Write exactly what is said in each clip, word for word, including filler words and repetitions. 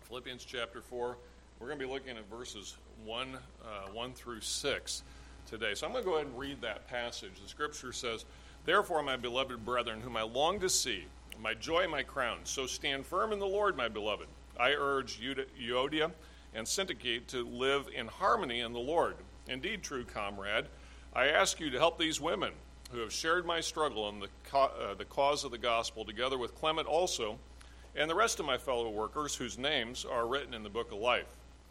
Philippians chapter four. We're going to be looking at verses one, uh, one through six today. So I'm going to go ahead and read that passage. The scripture says, "Therefore, my beloved brethren, whom I long to see, my joy, my crown, so stand firm in the Lord, my beloved. I urge Euodia and Syntyche to live in harmony in the Lord. Indeed, true comrade, I ask you to help these women who have shared my struggle in the, co- uh, the cause of the gospel, together with Clement also, and the rest of my fellow workers whose names are written in the book of life.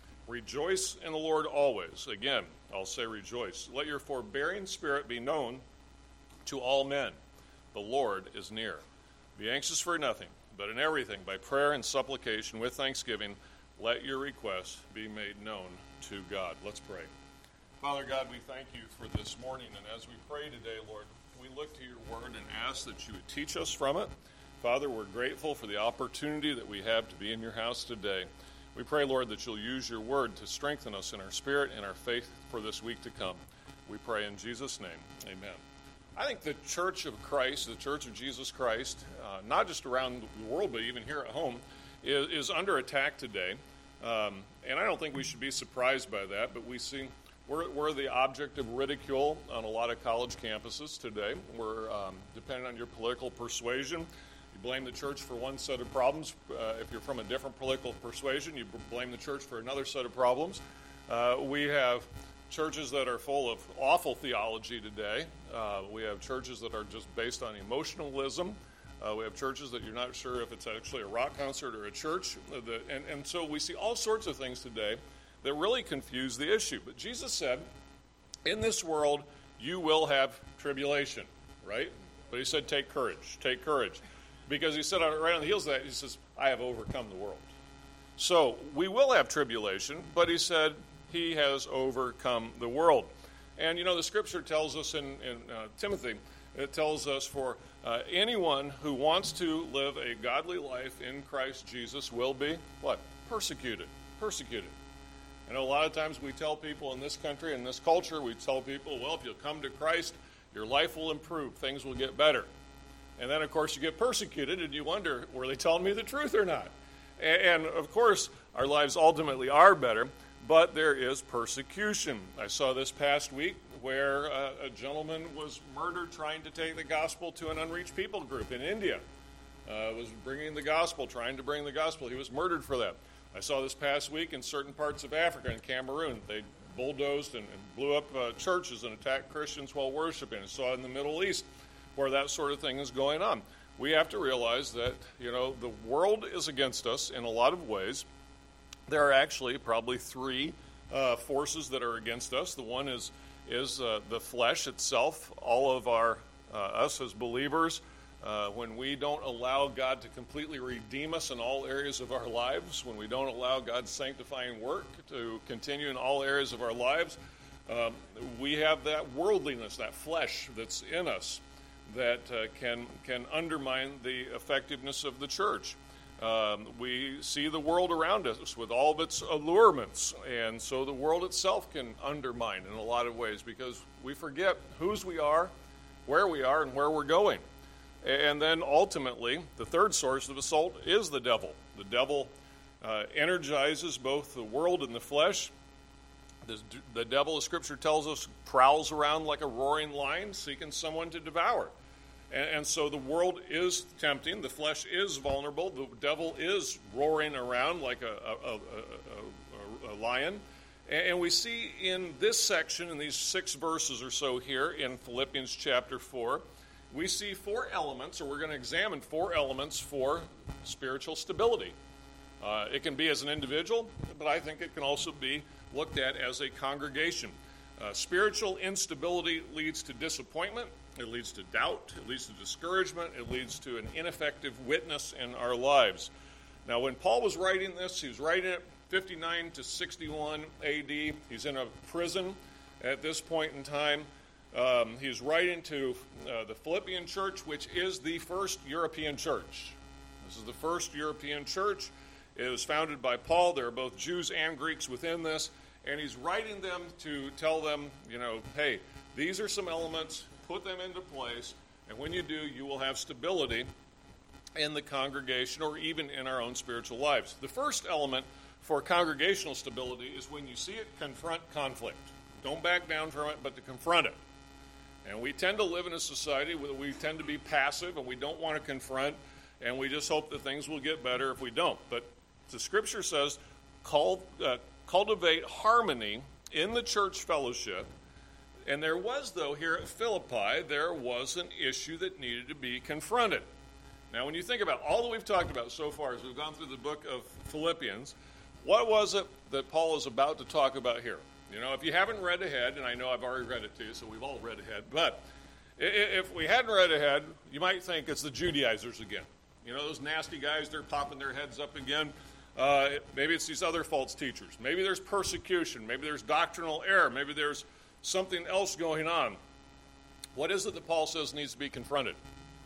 Rejoice in the Lord always." Again, I'll say rejoice. "Let your forbearing spirit be known to all men. The Lord is near. Be anxious for nothing, but in everything, by prayer and supplication with thanksgiving, let your requests be made known to God." Let's pray. Father God, we thank you for this morning, and as we pray today, Lord, we look to your word and ask that you would teach us from it. Father, we're grateful for the opportunity that we have to be in your house today. We pray, Lord, that you'll use your word to strengthen us in our spirit and our faith for this week to come. We pray in Jesus' name, amen. I think the Church of Christ, the Church of Jesus Christ, uh, not just around the world, but even here at home, is, is under attack today. Um, and I don't think we should be surprised by that, but we see we're, we're the object of ridicule on a lot of college campuses today. We're um, depending on your political persuasion. You blame the church for one set of problems. Uh, if you're from a different political persuasion, you blame the church for another set of problems. Uh, we have churches that are full of awful theology today. Uh, we have churches that are just based on emotionalism. Uh, we have churches that you're not sure if it's actually a rock concert or a church. Uh, the, and, and so we see all sorts of things today that really confuse the issue. But Jesus said, in this world, you will have tribulation, right? But he said, take courage, take courage. Because he said right on the heels of that, he says, I have overcome the world. So we will have tribulation, but he said he has overcome the world. And, you know, the scripture tells us in, in uh, Timothy, it tells us for uh, anyone who wants to live a godly life in Christ Jesus will be, what? Persecuted. Persecuted. I know a lot of times we tell people in this country, in this culture, we tell people, well, if you'll come to Christ, your life will improve, things will get better. And then, of course, you get persecuted, and you wonder, were they telling me the truth or not? And, and, of course, our lives ultimately are better, but there is persecution. I saw this past week where uh, a gentleman was murdered trying to take the gospel to an unreached people group in India. Uh, was bringing the gospel, trying to bring the gospel. He was murdered for that. I saw this past week in certain parts of Africa, in Cameroon, they bulldozed and, and blew up uh, churches and attacked Christians while worshiping. I saw it in the Middle East, where that sort of thing is going on. We have to realize that, you know, the world is against us in a lot of ways. There are actually probably three uh, forces that are against us. The one is is uh, the flesh itself. All of our uh, us as believers, uh, when we don't allow God to completely redeem us in all areas of our lives, when we don't allow God's sanctifying work to continue in all areas of our lives, um, we have that worldliness, that flesh that's in us, that uh, can can undermine the effectiveness of the church. Um, we see the world around us with all of its allurements, and so the world itself can undermine in a lot of ways because we forget whose we are, where we are, and where we're going. And then ultimately, the third source of assault is the devil. The devil uh, energizes both the world and the flesh. The, the devil, as Scripture tells us, prowls around like a roaring lion, seeking someone to devour. And, and so the world is tempting. The flesh is vulnerable. The devil is roaring around like a, a, a, a, a lion. And, and we see in this section, in these six verses or so here in Philippians chapter four, we see four elements, or we're going to examine four elements for spiritual stability. Uh, it can be as an individual, but I think it can also be looked at as a congregation. Uh, spiritual instability leads to disappointment, it leads to doubt, it leads to discouragement, it leads to an ineffective witness in our lives. Now, when Paul was writing this, he was writing it fifty-nine to sixty-one A D. He's in a prison at this point in time. Um, he's writing to uh, the Philippian church, which is the first European church. This is the first European church. It was founded by Paul. There are both Jews and Greeks within this. And he's writing them to tell them, you know, hey, these are some elements, put them into place, and when you do, you will have stability in the congregation or even in our own spiritual lives. The first element for congregational stability is when you see it, confront conflict. Don't back down from it, but to confront it. And we tend to live in a society where we tend to be passive and we don't want to confront, and we just hope that things will get better if we don't. But the Scripture says, cult, uh, cultivate harmony in the church fellowship. And there was, though, here at Philippi, there was an issue that needed to be confronted. Now, when you think about all that we've talked about so far as we've gone through the book of Philippians, what was it that Paul is about to talk about here? You know, if you haven't read ahead, and I know I've already read it to you, so we've all read ahead, but if we hadn't read ahead, you might think it's the Judaizers again. You know, those nasty guys, they're popping their heads up again. Uh, maybe it's these other false teachers. Maybe there's persecution. Maybe there's doctrinal error. Maybe there's something else going on. What is it that Paul says needs to be confronted?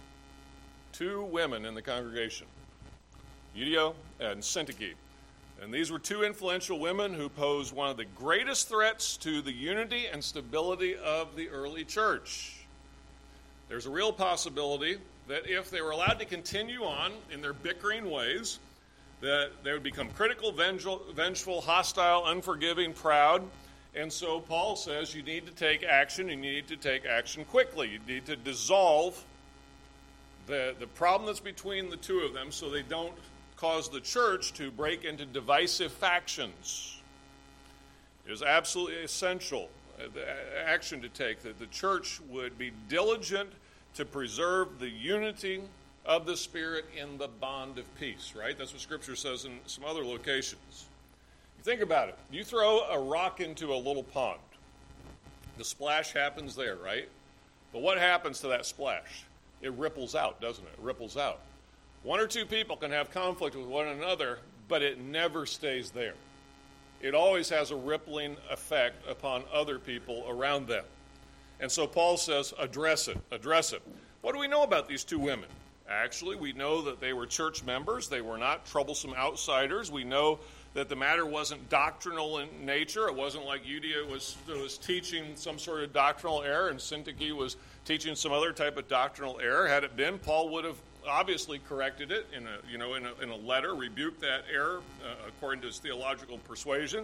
Two women in the congregation, Euodia and Syntyche. And these were two influential women who posed one of the greatest threats to the unity and stability of the early church. There's a real possibility that if they were allowed to continue on in their bickering ways, that they would become critical, vengeful, vengeful, hostile, unforgiving, proud. And so Paul says you need to take action, and you need to take action quickly. You need to dissolve the, the problem that's between the two of them so they don't cause the church to break into divisive factions. It is absolutely essential, uh, the action to take, that the church would be diligent to preserve the unity of the Spirit in the bond of peace, right? That's what Scripture says in some other locations. You think about it. You throw a rock into a little pond. The splash happens there, right? But what happens to that splash? It ripples out, doesn't it? It ripples out. One or two people can have conflict with one another, but it never stays there. It always has a rippling effect upon other people around them. And so Paul says, address it, address it. What do we know about these two women? Actually, we know that they were church members. They were not troublesome outsiders. We know that the matter wasn't doctrinal in nature. It wasn't like Euodia was, was teaching some sort of doctrinal error and Syntyche was teaching some other type of doctrinal error. Had it been, Paul would have obviously corrected it in a, you know, in a, in a letter, rebuked that error uh, according to his theological persuasion.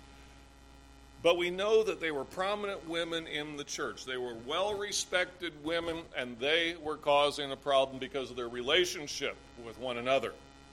But we know that they were prominent women in the church. They were well-respected women, and they were causing a problem because of their relationship with one another.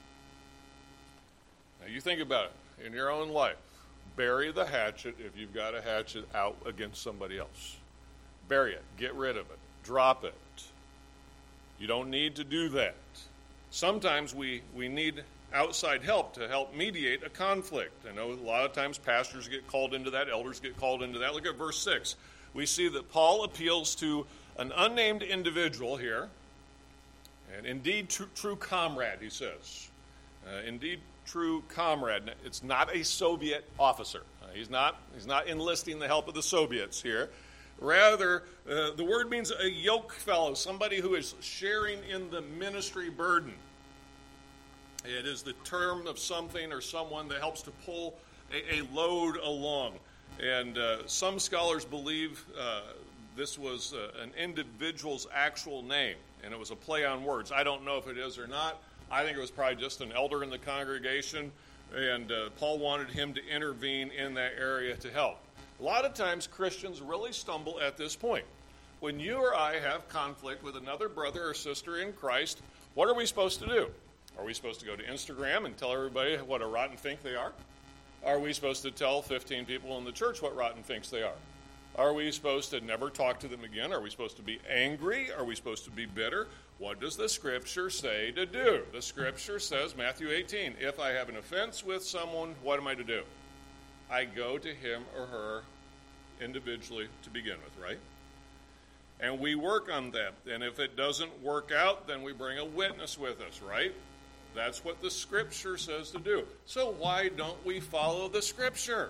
Now, you think about it in your own life. Bury the hatchet if you've got a hatchet out against somebody else. Bury it. Get rid of it. Drop it. You don't need to do that. Sometimes we, we need outside help to help mediate a conflict. I know a lot of times pastors get called into that, elders get called into that. Look at verse six. We see that Paul appeals to an unnamed individual here, and indeed true, true comrade, he says. Uh, indeed true comrade. It's not a Soviet officer. Uh, he's not, he's not enlisting the help of the Soviets here. Rather, uh, the word means a yoke fellow, somebody who is sharing in the ministry burden. It is the term of something or someone that helps to pull a, a load along. And uh, some scholars believe uh, this was uh, an individual's actual name, and it was a play on words. I don't know if it is or not. I think it was probably just an elder in the congregation, and uh, Paul wanted him to intervene in that area to help. A lot of times Christians really stumble at this point. When you or I have conflict with another brother or sister in Christ, what are we supposed to do? Are we supposed to go to Instagram and tell everybody what a rotten fink they are? Are we supposed to tell fifteen people in the church what rotten finks they are? Are we supposed to never talk to them again? Are we supposed to be angry? Are we supposed to be bitter? What does the Scripture say to do? The Scripture says, Matthew eighteen, if I have an offense with someone, what am I to do? I go to him or her individually to begin with, right? And we work on that. And if it doesn't work out, then we bring a witness with us, right? That's what the Scripture says to do. So why don't we follow the Scripture?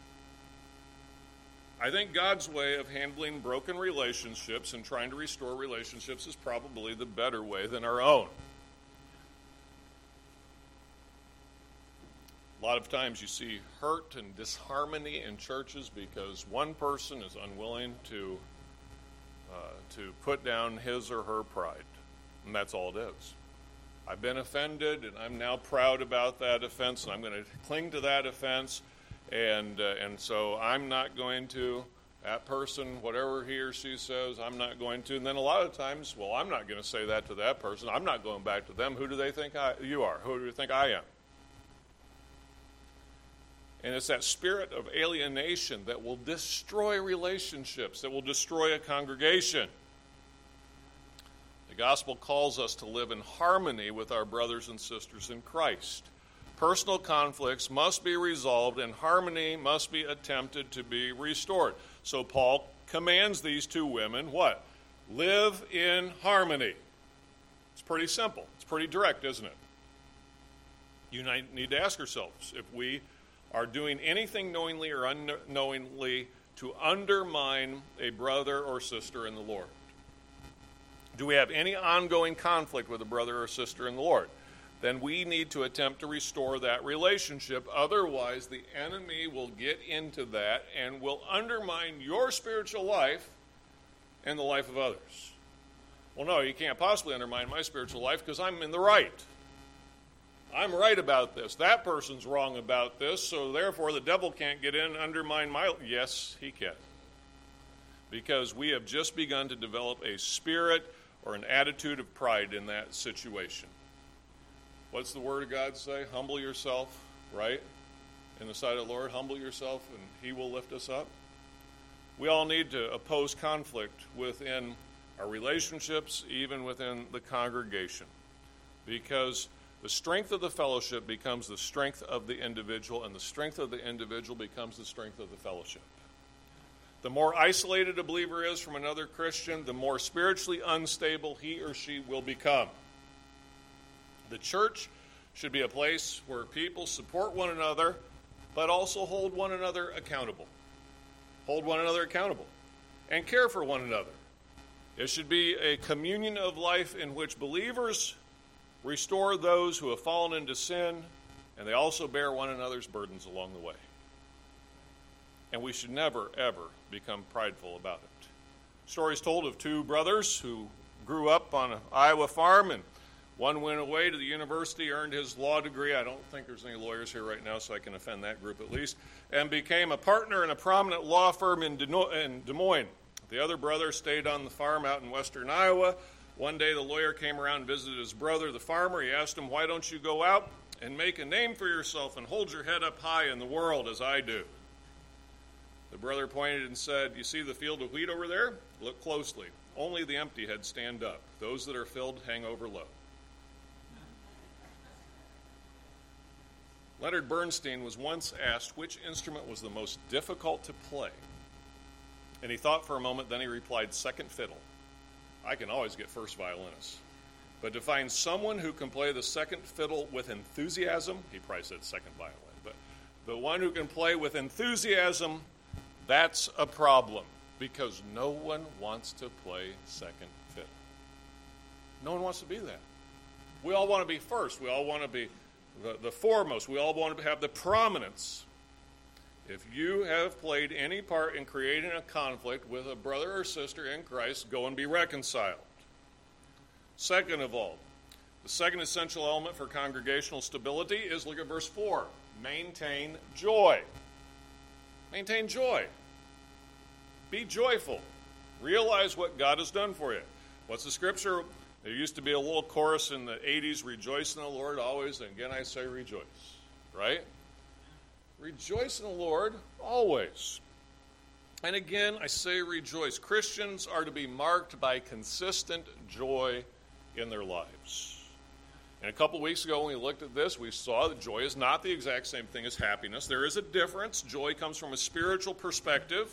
I think God's way of handling broken relationships and trying to restore relationships is probably the better way than our own. A lot of times you see hurt and disharmony in churches because one person is unwilling to uh, to put down his or her pride, and that's all it is. I've been offended, and I'm now proud about that offense, and I'm going to cling to that offense, and uh, and so I'm not going to, that person, whatever he or she says, I'm not going to. And then a lot of times, well, I'm not going to say that to that person. I'm not going back to them. Who do they think I, you are? Who do you think I am? And it's that spirit of alienation that will destroy relationships, that will destroy a congregation. The gospel calls us to live in harmony with our brothers and sisters in Christ. Personal conflicts must be resolved, and harmony must be attempted to be restored. So Paul commands these two women, what? Live in harmony. It's pretty simple. It's pretty direct, isn't it? You need to ask yourselves if we are doing anything knowingly or unknowingly to undermine a brother or sister in the Lord. Do we have any ongoing conflict with a brother or sister in the Lord? Then we need to attempt to restore that relationship. Otherwise, the enemy will get into that and will undermine your spiritual life and the life of others. Well, no, you can't possibly undermine my spiritual life because I'm in the right. I'm right about this. That person's wrong about this, so therefore the devil can't get in and undermine my... Yes, he can. Because we have just begun to develop a spirit or an attitude of pride in that situation. What's the Word of God say? Humble yourself, right? In the sight of the Lord, humble yourself and He will lift us up. We all need to oppose conflict within our relationships, even within the congregation. Because the strength of the fellowship becomes the strength of the individual, and the strength of the individual becomes the strength of the fellowship. The more isolated a believer is from another Christian, the more spiritually unstable he or she will become. The church should be a place where people support one another, but also hold one another accountable. Hold one another accountable and care for one another. It should be a communion of life in which believers restore those who have fallen into sin, and they also bear one another's burdens along the way. And we should never, ever become prideful about it. Stories told of two brothers who grew up on an Iowa farm, and one went away to the university, earned his law degree. I don't think there's any lawyers here right now, so I can offend that group at least, and became a partner in a prominent law firm in Des Moines. The other brother stayed on the farm out in western Iowa. One day the lawyer came around and visited his brother, the farmer. He asked him, why don't you go out and make a name for yourself and hold your head up high in the world as I do? The brother pointed and said, you see the field of wheat over there? Look closely. Only the empty heads stand up. Those that are filled hang over low. Leonard Bernstein was once asked which instrument was the most difficult to play. And he thought for a moment, then he replied, second fiddle. I can always get first violinist. But to find someone who can play the second fiddle with enthusiasm, he probably said second violin, but the one who can play with enthusiasm, that's a problem, because no one wants to play second fiddle. No one wants to be that. We all want to be first. We all want to be the, the foremost. We all want to have the prominence. If you have played any part in creating a conflict with a brother or sister in Christ, go and be reconciled. Second of all, the second essential element for congregational stability is, look at verse four, maintain joy. Maintain joy. Be joyful. Realize what God has done for you. What's the scripture? There used to be a little chorus in the eighties, rejoice in the Lord always, and again I say rejoice, right? Rejoice in the Lord always. And again, I say rejoice. Christians are to be marked by consistent joy in their lives. And a couple weeks ago when we looked at this, we saw that joy is not the exact same thing as happiness. There is a difference. Joy comes from a spiritual perspective.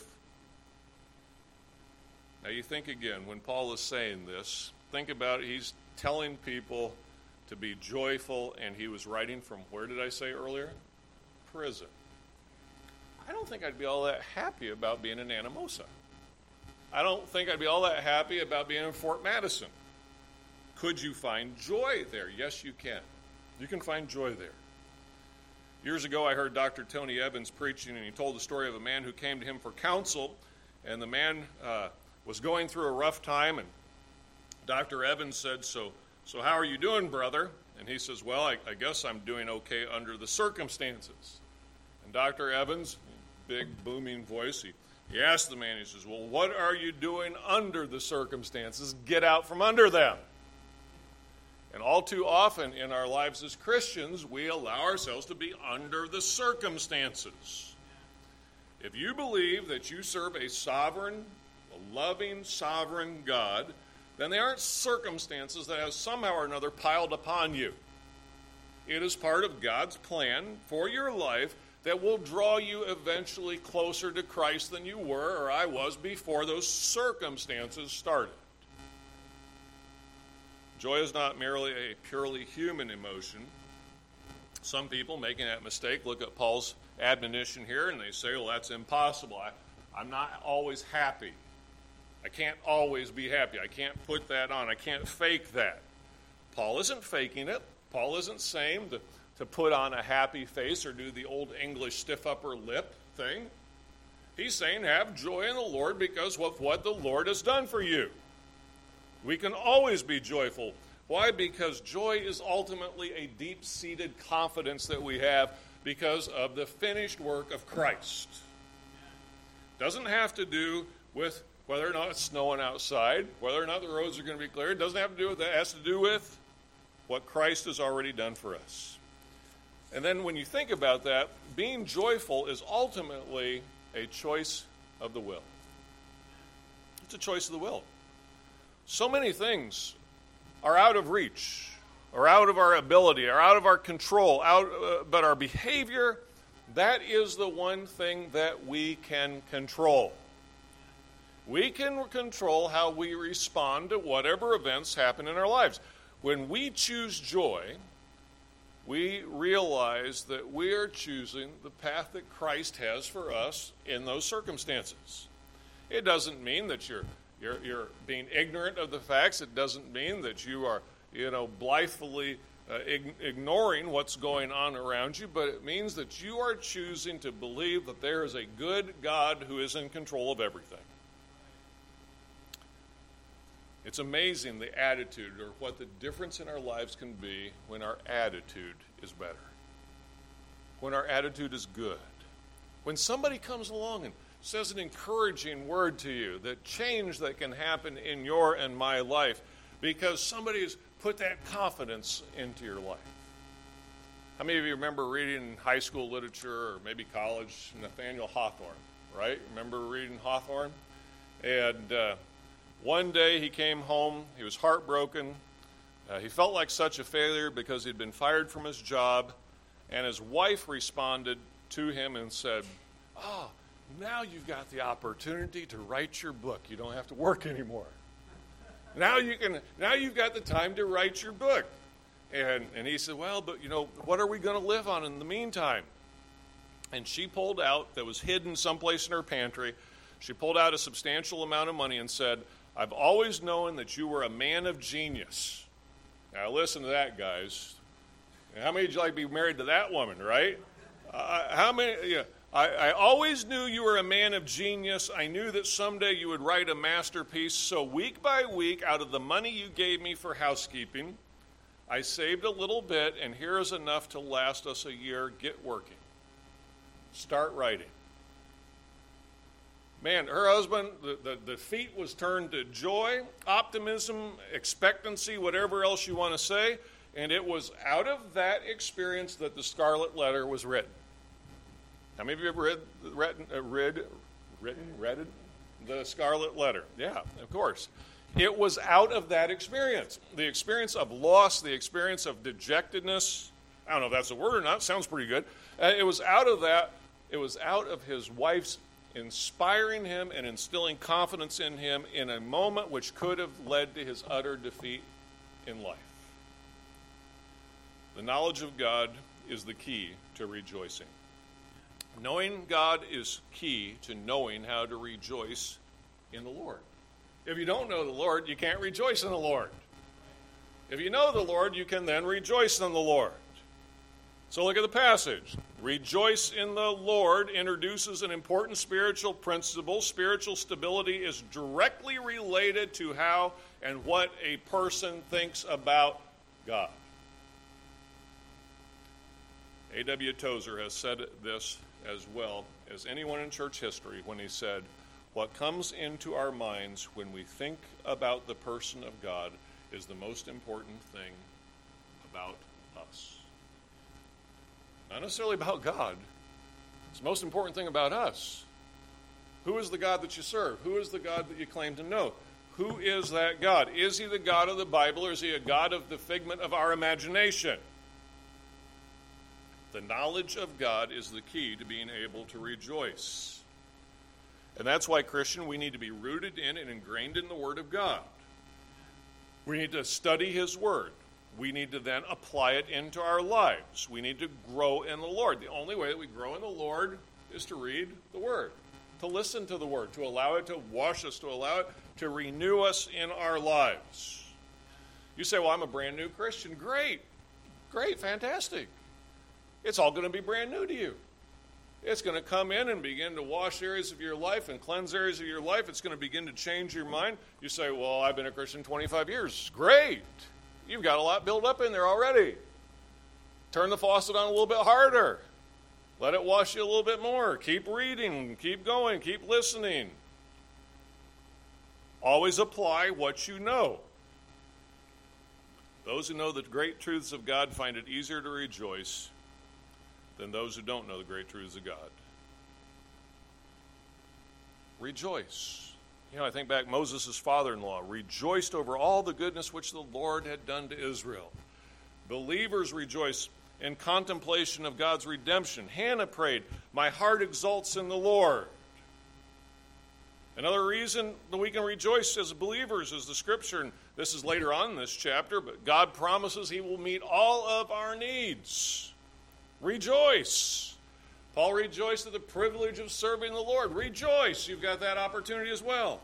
Now you think again, when Paul is saying this, think about it. He's telling people to be joyful, and he was writing from, where did I say earlier? Prison. I don't think I'd be all that happy about being in Anamosa. I don't think I'd be all that happy about being in Fort Madison. Could you find joy there? Yes, you can. You can find joy there. Years ago, I heard Doctor Tony Evans preaching, and he told the story of a man who came to him for counsel, and the man uh, was going through a rough time, and Doctor Evans said, so, so how are you doing, brother? And he says, well, I, I guess I'm doing okay under the circumstances. And Doctor Evans, big booming voice, he, he asked the man, he says, well, what are you doing under the circumstances? Get out from under them. And all too often in our lives as Christians, we allow ourselves to be under the circumstances. If you believe that you serve a sovereign, a loving, sovereign God, then they aren't circumstances that have somehow or another piled upon you. It is part of God's plan for your life that will draw you eventually closer to Christ than you were or I was before those circumstances started. Joy is not merely a purely human emotion. Some people making that mistake look at Paul's admonition here and they say, well, that's impossible. I, I'm not always happy. I can't always be happy. I can't put that on. I can't fake that. Paul isn't faking it. Paul isn't saying to, to put on a happy face or do the old English stiff upper lip thing. He's saying have joy in the Lord because of what the Lord has done for you. We can always be joyful. Why? Because joy is ultimately a deep-seated confidence that we have because of the finished work of Christ. Doesn't have to do with whether or not it's snowing outside, whether or not the roads are going to be clear. It doesn't have to do with that. It has to do with what Christ has already done for us. And then when you think about that, being joyful is ultimately a choice of the will. It's a choice of the will. So many things are out of reach, or out of our ability, or out of our control, out, uh, but our behavior, that is the one thing that we can control. We can control how we respond to whatever events happen in our lives. When we choose joy, we realize that we are choosing the path that Christ has for us in those circumstances. It doesn't mean that you're You're, you're being ignorant of the facts. It doesn't mean that you are, you know, blithely uh, ig- ignoring what's going on around you, but it means that you are choosing to believe that there is a good God who is in control of everything. It's amazing the attitude or what the difference in our lives can be when our attitude is better, when our attitude is good. When somebody comes along and says an encouraging word to you, that change that can happen in your and my life because somebody has put that confidence into your life. How many of you remember reading high school literature or maybe college, Nathaniel Hawthorne, right? Remember reading Hawthorne? And uh, one day he came home, he was heartbroken. Uh, he felt like such a failure because he'd been fired from his job, and his wife responded to him and said, oh, now you've got the opportunity to write your book. You don't have to work anymore. Now you can. Now you've got the time to write your book. And and he said, well, but you know, what are we going to live on in the meantime? And she pulled out, that was hidden someplace in her pantry, she pulled out a substantial amount of money and said, I've always known that you were a man of genius. Now listen to that, guys. How many would you like to be married to that woman, right? Uh, how many, yeah. I, I always knew you were a man of genius. I knew that someday you would write a masterpiece. So week by week, out of the money you gave me for housekeeping, I saved a little bit, and here is enough to last us a year. Get working. Start writing. Man, her husband, the, the, the feat was turned to joy, optimism, expectancy, whatever else you want to say, and it was out of that experience that the Scarlet Letter was written. How many of you have read, read, uh, read, written, read the Scarlet Letter? Yeah, of course. It was out of that experience. The experience of loss, the experience of dejectedness. I don't know if that's a word or not. Sounds pretty good. Uh, it was out of that. It was out of his wife's inspiring him and instilling confidence in him in a moment which could have led to his utter defeat in life. The knowledge of God is the key to rejoicing. Knowing God is key to knowing how to rejoice in the Lord. If you don't know the Lord, you can't rejoice in the Lord. If you know the Lord, you can then rejoice in the Lord. So look at the passage. Rejoice in the Lord introduces an important spiritual principle. Spiritual stability is directly related to how and what a person thinks about God. A W Tozer has said this as well as anyone in church history when he said, "What comes into our minds when we think about the person of God is the most important thing about us." Not necessarily about God. It's the most important thing about us. Who is the God that you serve? Who is the God that you claim to know? Who is that God? Is he the God of the Bible, or is he a God of the figment of our imagination? The knowledge of God is the key to being able to rejoice. And that's why, Christian, we need to be rooted in and ingrained in the Word of God. We need to study his Word. We need to then apply it into our lives. We need to grow in the Lord. The only way that we grow in the Lord is to read the Word, to listen to the Word, to allow it to wash us, to allow it to renew us in our lives. You say, well, I'm a brand new Christian. Great. Great. Fantastic. It's all going to be brand new to you. It's going to come in and begin to wash areas of your life and cleanse areas of your life. It's going to begin to change your mind. You say, well, I've been a Christian twenty-five years. Great. You've got a lot built up in there already. Turn the faucet on a little bit harder. Let it wash you a little bit more. Keep reading. Keep going. Keep listening. Always apply what you know. Those who know the great truths of God find it easier to rejoice than those who don't know the great truths of God. Rejoice. You know, I think back, Moses' father-in-law rejoiced over all the goodness which the Lord had done to Israel. Believers rejoice in contemplation of God's redemption. Hannah prayed, "My heart exults in the Lord." Another reason that we can rejoice as believers is the scripture, and this is later on in this chapter, but God promises he will meet all of our needs. Rejoice. Paul rejoiced at the privilege of serving the Lord. Rejoice. You've got that opportunity as well.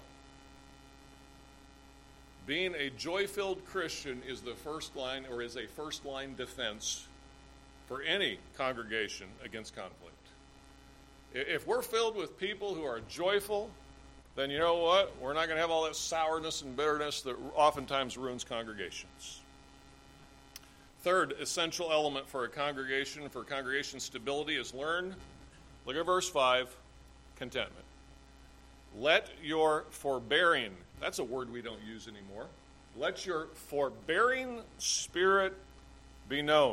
Being a joy-filled Christian is the first line, or is a first-line defense for any congregation against conflict. If we're filled with people who are joyful, then you know what? We're not going to have all that sourness and bitterness that oftentimes ruins congregations. Third essential element for a congregation, for congregation stability, is learn, look at verse five, contentment. Let your forbearing, that's a word we don't use anymore. Let your forbearing spirit be known.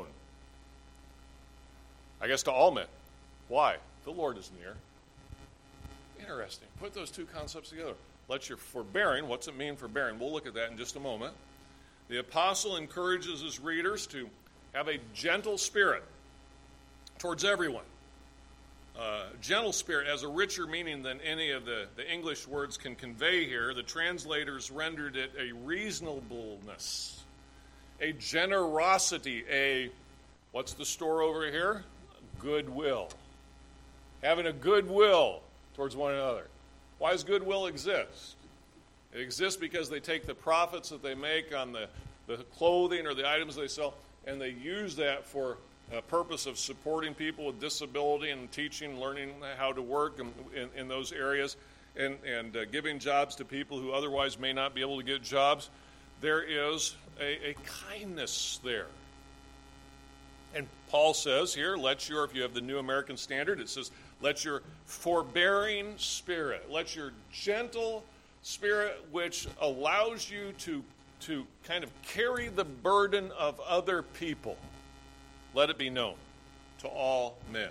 I guess to all men. Why? The Lord is near. Interesting. Put those two concepts together. Let your forbearing, what's it mean forbearing? We'll look at that in just a moment. The apostle encourages his readers to have a gentle spirit towards everyone. Uh, gentle spirit has a richer meaning than any of the, the English words can convey here. The translators rendered it a reasonableness, a generosity, a, what's the store over here? Goodwill. Having a goodwill towards one another. Why does goodwill exist? It exists because they take the profits that they make on the, the clothing or the items they sell, and they use that for a purpose of supporting people with disability and teaching, learning how to work in, in, in those areas, and, and uh, giving jobs to people who otherwise may not be able to get jobs. There is a, a kindness there. And Paul says here, let your, if you have the New American Standard, it says, let your forbearing spirit, let your gentle spirit, which allows you to, to kind of carry the burden of other people, let it be known to all men.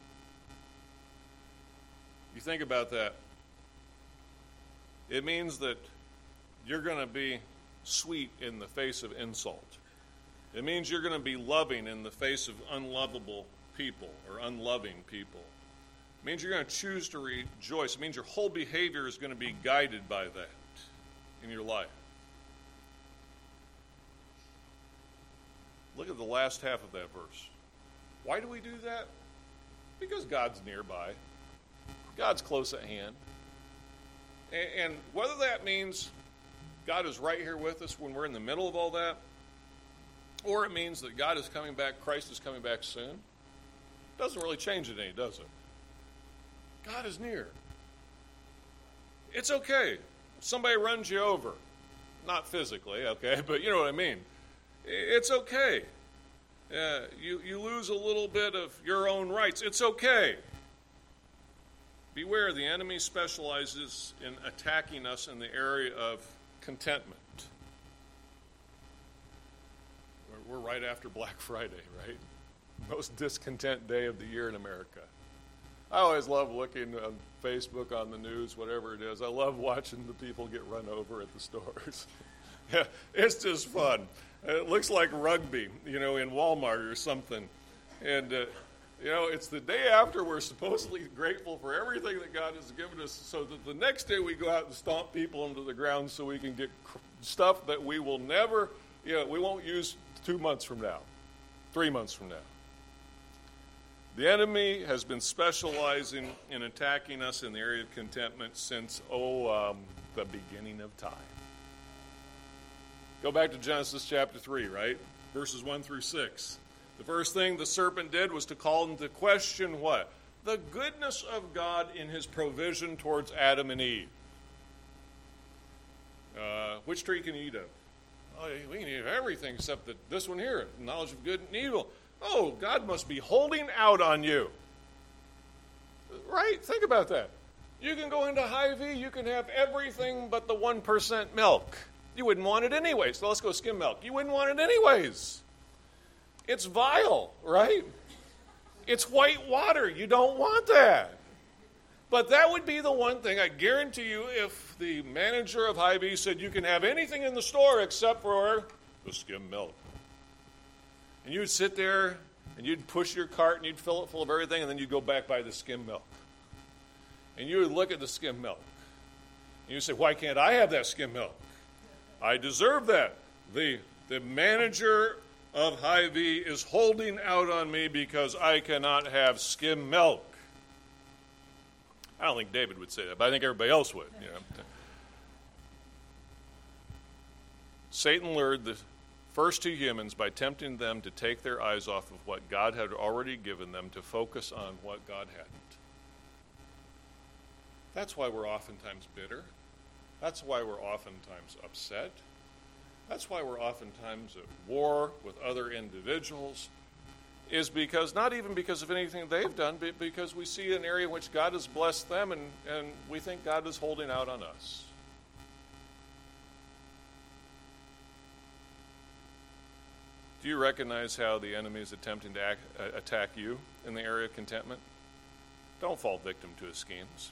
You think about that. It means that you're going to be sweet in the face of insult. It means you're going to be loving in the face of unlovable people or unloving people. It means you're going to choose to rejoice. It means your whole behavior is going to be guided by that in your life. Look at the last half of that verse. Why do we do that? Because God's nearby. God's close at hand. And whether that means God is right here with us when we're in the middle of all that, or it means that God is coming back, Christ is coming back soon, doesn't really change it any, does it? God is near. It's okay. If somebody runs you over, not physically, okay, but you know what I mean. It's okay. Uh, you, you lose a little bit of your own rights. It's okay. Beware, the enemy specializes in attacking us in the area of contentment. We're, we're right after Black Friday, right? Most discontent day of the year in America. I always love looking on Facebook, on the news, whatever it is. I love watching the people get run over at the stores. Yeah, it's just fun. It looks like rugby, you know, in Walmart or something. And, uh, you know, it's the day after we're supposedly grateful for everything that God has given us, so that the next day we go out and stomp people into the ground so we can get cr- stuff that we will never, you know, we won't use two months from now, three months from now. The enemy has been specializing in attacking us in the area of contentment since, oh, um, the beginning of time. Go back to Genesis chapter three, right? Verses one through six. The first thing the serpent did was to call into question what? The goodness of God in his provision towards Adam and Eve. Uh, which tree can you eat of? Oh, we can eat of everything except that this one here, knowledge of good and evil. Oh, God must be holding out on you. Right? Think about that. You can go into Hy-Vee, you can have everything but the one percent milk. You wouldn't want it anyways. So let's go skim milk. You wouldn't want it anyways. It's vile, right? It's white water. You don't want that. But that would be the one thing, I guarantee you, if the manager of Hy-Vee said you can have anything in the store except for the skim milk. And you'd sit there and you'd push your cart and you'd fill it full of everything, and then you'd go back by the skim milk. And you would look at the skim milk. And you'd say, why can't I have that skim milk? I deserve that. The, the manager of Hy-Vee is holding out on me because I cannot have skim milk. I don't think David would say that, but I think everybody else would. You know. Satan lured the first two humans by tempting them to take their eyes off of what God had already given them to focus on what God hadn't. That's why we're oftentimes bitter. That's why we're oftentimes upset. That's why we're oftentimes at war with other individuals, is because, not even because of anything they've done, but because we see an area in which God has blessed them, and, and we think God is holding out on us. Do you recognize how the enemy is attempting to act, uh, attack you in the area of contentment? Don't fall victim to his schemes.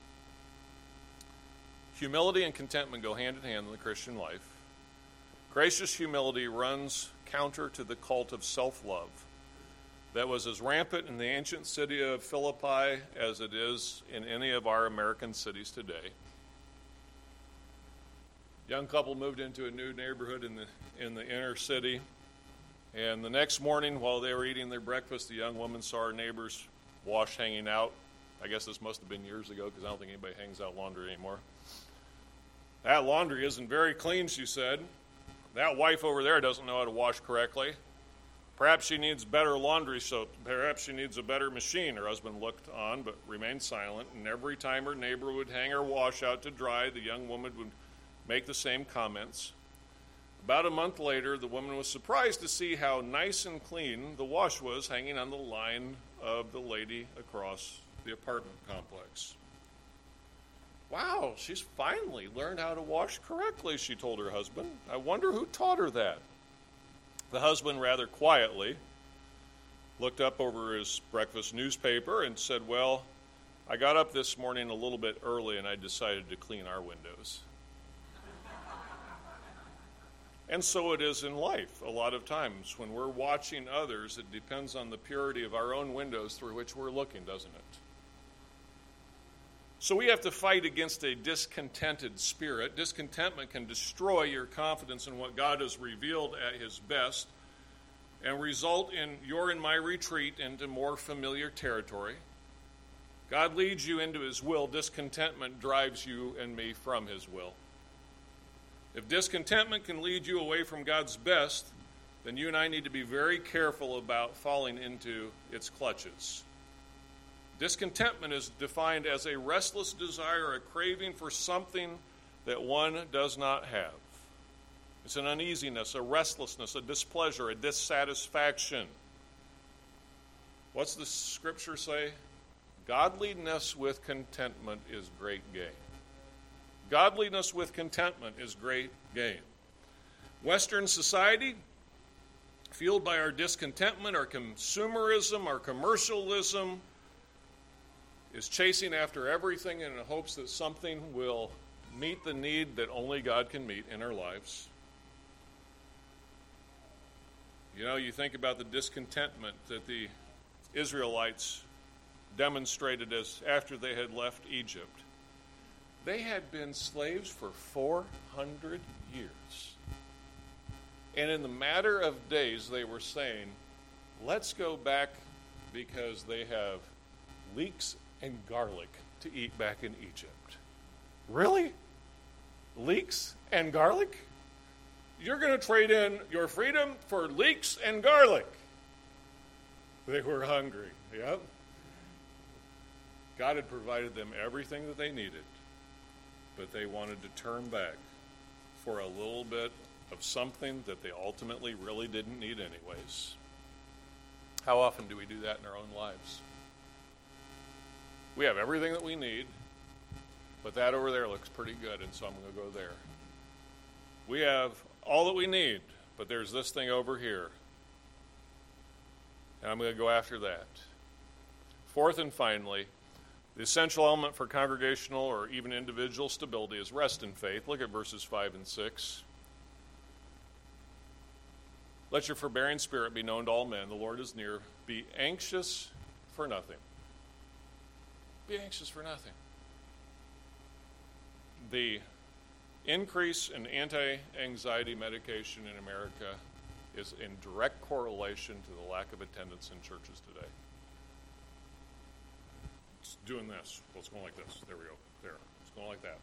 Humility and contentment go hand in hand in the Christian life. Gracious humility runs counter to the cult of self-love that was as rampant in the ancient city of Philippi as it is in any of our American cities today. Young couple moved into a new neighborhood in the in the inner city. And the next morning, while they were eating their breakfast, the young woman saw her neighbor's wash hanging out. I guess this must have been years ago, because I don't think anybody hangs out laundry anymore. That laundry isn't very clean, she said. That wife over there doesn't know how to wash correctly. Perhaps she needs better laundry soap. Perhaps she needs a better machine. Her husband looked on, but remained silent. And every time her neighbor would hang her wash out to dry, the young woman would make the same comments. About a month later, the woman was surprised to see how nice and clean the wash was hanging on the line of the lady across the apartment complex. Wow, she's finally learned how to wash correctly, she told her husband. I wonder who taught her that. The husband, rather quietly, looked up over his breakfast newspaper and said, well, I got up this morning a little bit early and I decided to clean our windows. And so it is in life. A lot of times when we're watching others, it depends on the purity of our own windows through which we're looking, doesn't it? So we have to fight against a discontented spirit. Discontentment can destroy your confidence in what God has revealed at his best and result in your and my retreat into more familiar territory. God leads you into his will. Discontentment drives you and me from his will. If discontentment can lead you away from God's best, then you and I need to be very careful about falling into its clutches. Discontentment is defined as a restless desire, a craving for something that one does not have. It's an uneasiness, a restlessness, a displeasure, a dissatisfaction. What's the scripture say? Godliness with contentment is great gain. Godliness with contentment is great gain. Western society, fueled by our discontentment, our consumerism, our commercialism, is chasing after everything in the hopes that something will meet the need that only God can meet in our lives. You know, you think about the discontentment that the Israelites demonstrated as after they had left Egypt. They had been slaves for four hundred years. And in the matter of days, they were saying, let's go back because they have leeks and garlic to eat back in Egypt. Really? Leeks and garlic? You're going to trade in your freedom for leeks and garlic. They were hungry. Yep. God had provided them everything that they needed, but they wanted to turn back for a little bit of something that they ultimately really didn't need anyways. How often do we do that in our own lives? We have everything that we need, but that over there looks pretty good, and so I'm going to go there. We have all that we need, but there's this thing over here, and I'm going to go after that. Fourth and finally, the essential element for congregational or even individual stability is rest in faith. Look at verses five and six. Let your forbearing spirit be known to all men. The Lord is near. Be anxious for nothing. Be anxious for nothing. The increase in anti-anxiety medication in America is in direct correlation to the lack of attendance in churches today. It's doing this. Well, it's going like this. There we go. There. It's going like that.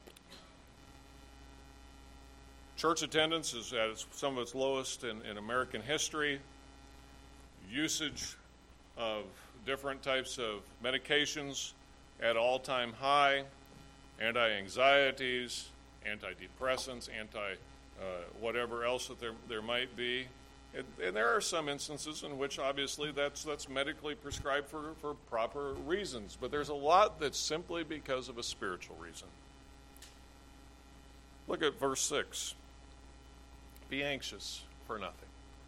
Church attendance is at some of its lowest in, in American history. Usage of different types of medications at all-time high. Anti-anxieties, antidepressants, anti uh, whatever else that there there might be. And, and there are some instances in which obviously that's that's medically prescribed for, for proper reasons. But there's a lot that's simply because of a spiritual reason. Look at verse six. Be anxious for nothing.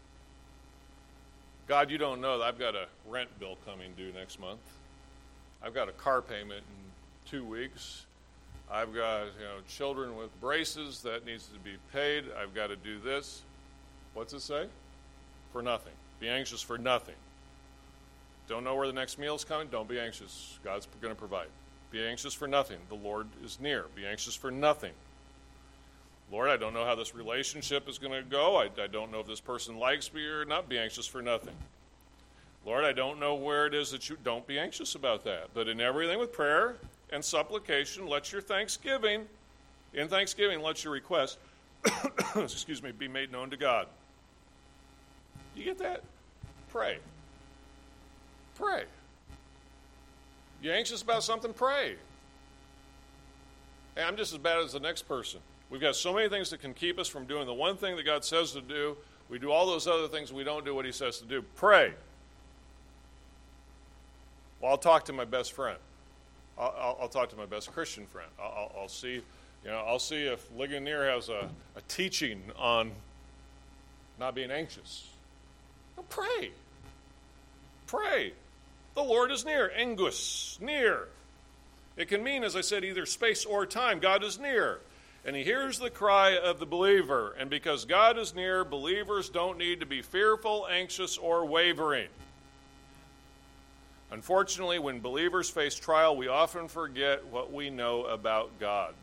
God, you don't know that I've got a rent bill coming due next month. I've got a car payment in two weeks. I've got, you know, children with braces that needs to be paid. I've got to do this. What's it say? For nothing. Be anxious for nothing. Don't know where the next meal is coming? Don't be anxious. God's going to provide. Be anxious for nothing. The Lord is near. Be anxious for nothing. Lord, I don't know how this relationship is going to go. I, I don't know if this person likes me or not. Be anxious for nothing. Lord, I don't know where it is that you... Don't be anxious about that. But in everything with prayer and supplication, let your thanksgiving, in thanksgiving, let your request, excuse me, be made known to God. You get that? Pray. Pray. You anxious about something? Pray. Hey, I'm just as bad as the next person. We've got so many things that can keep us from doing the one thing that God says to do. We do all those other things. We don't do what he says to do. Pray. Well, I'll talk to my best friend. I'll, I'll, I'll talk to my best Christian friend. I'll, I'll, I'll see, you know, I'll see if Ligonier has a, a teaching on not being anxious. Well, pray. Pray. The Lord is near. Engus, near. It can mean, as I said, either space or time. God is near. And he hears the cry of the believer. And because God is near, believers don't need to be fearful, anxious, or wavering. Unfortunately, when believers face trial, we often forget what we know about God.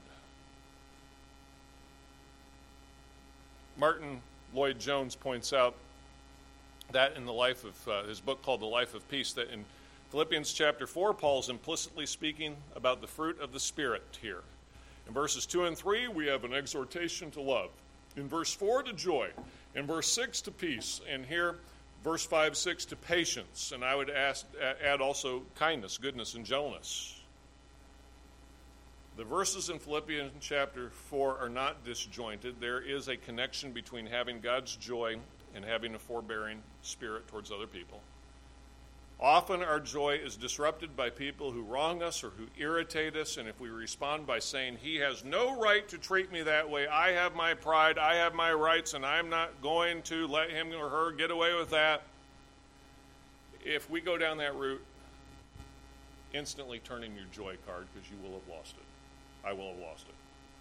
Martin Lloyd-Jones points out that in the life of uh, his book called The Life of Peace, that in Philippians chapter four, Paul is implicitly speaking about the fruit of the Spirit here. In verses two and three, we have an exhortation to love. In verse four, to joy. In verse six, to peace. And here, verse five, six, to patience. And I would ask, add also kindness, goodness, and gentleness. The verses in Philippians chapter four are not disjointed. There is a connection between having God's joy and having a forbearing spirit towards other people. Often our joy is disrupted by people who wrong us or who irritate us, and if we respond by saying, he has no right to treat me that way, I have my pride, I have my rights, and I'm not going to let him or her get away with that. If we go down that route, instantly turn in your joy card because you will have lost it. I will have lost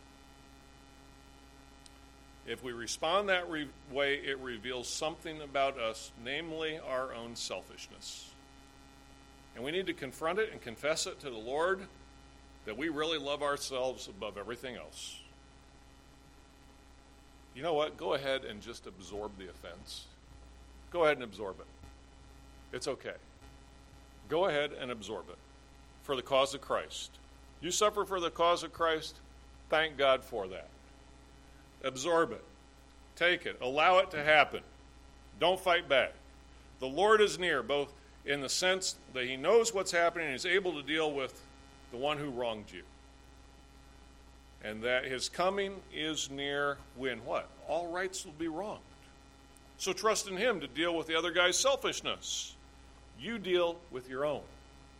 it. If we respond that re- way, it reveals something about us, namely our own selfishness. And we need to confront it and confess it to the Lord that we really love ourselves above everything else. You know what? Go ahead and just absorb the offense. Go ahead and absorb it. It's okay. Go ahead and absorb it for the cause of Christ. You suffer for the cause of Christ? Thank God for that. Absorb it. Take it. Allow it to happen. Don't fight back. The Lord is near, both in the sense that he knows what's happening and is able to deal with the one who wronged you. And that his coming is near when what? All rights will be wronged. So trust in him to deal with the other guy's selfishness. You deal with your own.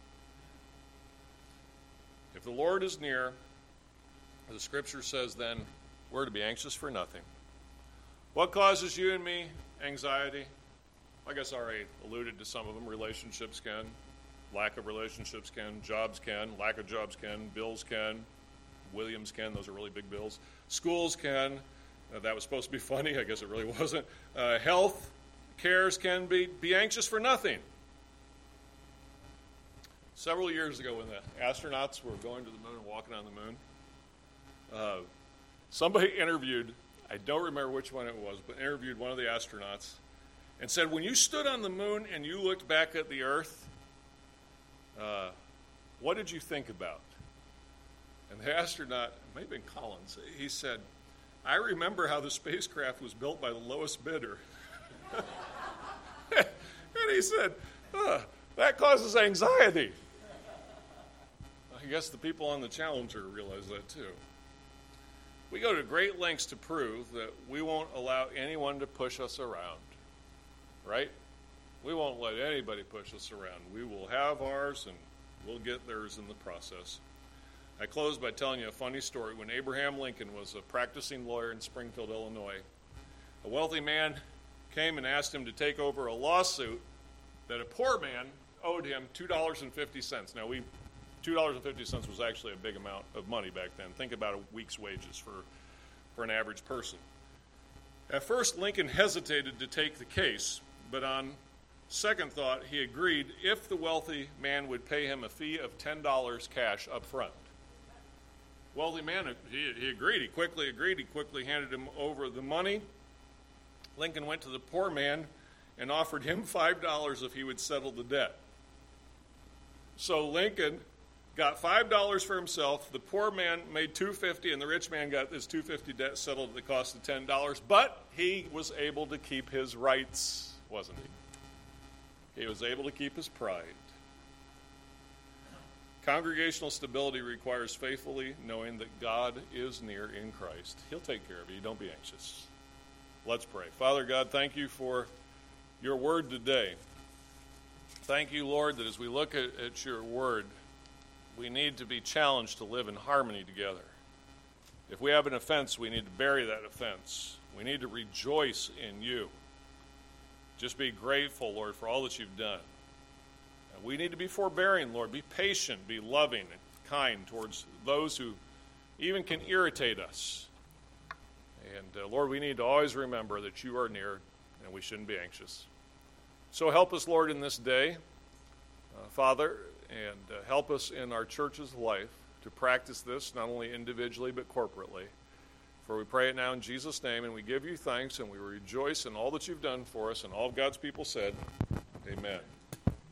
If the Lord is near, the scripture says then, we're to be anxious for nothing. What causes you and me anxiety? I guess I already alluded to some of them. Relationships can. Lack of relationships can. Jobs can. Lack of jobs can. Bills can. Williams can. Those are really big bills. Schools can. Uh, that was supposed to be funny. I guess it really wasn't. Uh, health cares can be. Be anxious for nothing. Several years ago when the astronauts were going to the moon and walking on the moon, uh, somebody interviewed, I don't remember which one it was, but interviewed one of the astronauts and said, when you stood on the moon and you looked back at the Earth, uh, what did you think about? And the astronaut, it may have been Collins, he said, I remember how the spacecraft was built by the lowest bidder. And he said, uh, that causes anxiety. I guess the people on the Challenger realize that too. We go to great lengths to prove that we won't allow anyone to push us around. Right? We won't let anybody push us around. We will have ours, and we'll get theirs in the process. I close by telling you a funny story. When Abraham Lincoln was a practicing lawyer in Springfield, Illinois, a wealthy man came and asked him to take over a lawsuit that a poor man owed him two dollars and fifty cents. Now, we two dollars and fifty cents was actually a big amount of money back then. Think about a week's wages for, for an average person. At first, Lincoln hesitated to take the case, but on second thought, he agreed if the wealthy man would pay him a fee of ten dollars cash up front. Wealthy man, he, he agreed. He quickly agreed. He quickly handed him over the money. Lincoln went to the poor man and offered him five dollars if he would settle the debt. So Lincoln got five dollars for himself. The poor man made two dollars and fifty cents, and the rich man got his two dollars and fifty cents debt settled at the cost of ten dollars. But he was able to keep his rights, wasn't he? He was able to keep his pride. Congregational stability requires faithfully knowing that God is near in Christ. He'll take care of you. Don't be anxious. Let's pray. Father God, thank you for your word today. Thank you, Lord, that as we look at, at your word, we need to be challenged to live in harmony together. If we have an offense, we need to bury that offense. We need to rejoice in you. Just be grateful, Lord, for all that you've done. And we need to be forbearing, Lord. Be patient, be loving and kind towards those who even can irritate us. And, uh, Lord, we need to always remember that you are near and we shouldn't be anxious. So help us, Lord, in this day, uh, Father, and uh, help us in our church's life to practice this, not only individually but corporately. For we pray it now in Jesus' name, and we give you thanks, and we rejoice in all that you've done for us, and all of God's people said, amen.